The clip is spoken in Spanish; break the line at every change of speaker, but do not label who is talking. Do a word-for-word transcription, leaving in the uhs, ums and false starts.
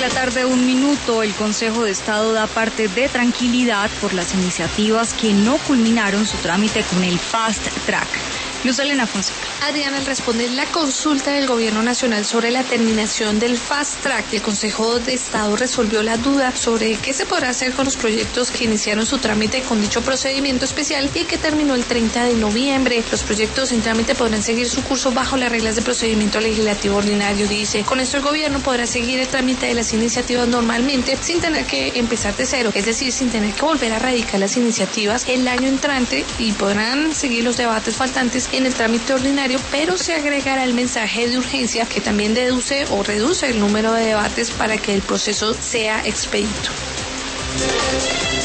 la tarde, un minuto, el Consejo de Estado da parte de tranquilidad por las iniciativas que no culminaron su trámite con el Fast Track. Luz Elena Fonseca.
Adriana, al responder la consulta del Gobierno Nacional sobre la terminación del Fast Track, el Consejo de Estado resolvió la duda sobre qué se podrá hacer con los proyectos que iniciaron su trámite con dicho procedimiento especial y que terminó el treinta de noviembre. Los proyectos en trámite podrán seguir su curso bajo las reglas de procedimiento legislativo ordinario, dice. Con esto el Gobierno podrá seguir el trámite de las iniciativas normalmente sin tener que empezar de cero, es decir, sin tener que volver a radicar las iniciativas el año entrante, y podrán seguir los debates faltantes en el trámite ordinario, pero se agregará el mensaje de urgencia que también deduce o reduce el número de debates para que el proceso sea expedito.